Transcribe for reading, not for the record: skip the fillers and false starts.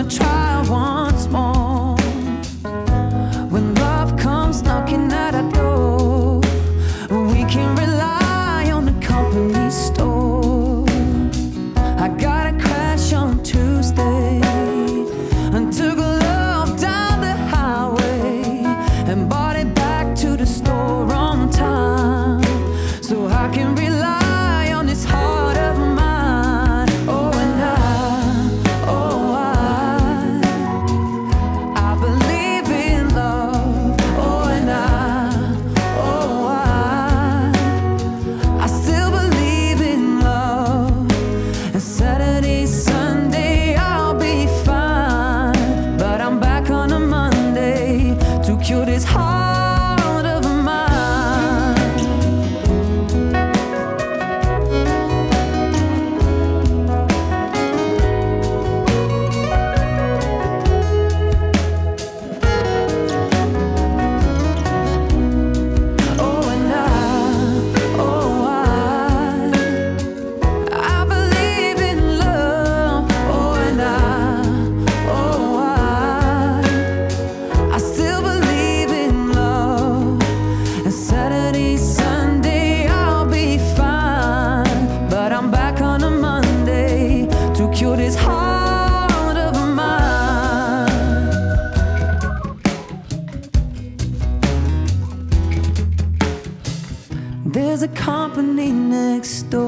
try once more. When love comes knocking at our door, we can rely on the company store. I got a crash on Tuesday and took love down the highway and brought it back to the store on time, so I can rely on this heart of mine. Oh, and I believe in love. Oh, and I still believe in love. And Saturday, Sunday, I'll be fine, but I'm back on a Monday to cure this heart of mine. Oh, and I believe in love. Oh, and I still believe in love. And Saturday, Sunday, I'll be fine, but I'm back on a Monday to cure this heart of mine. There's a company next door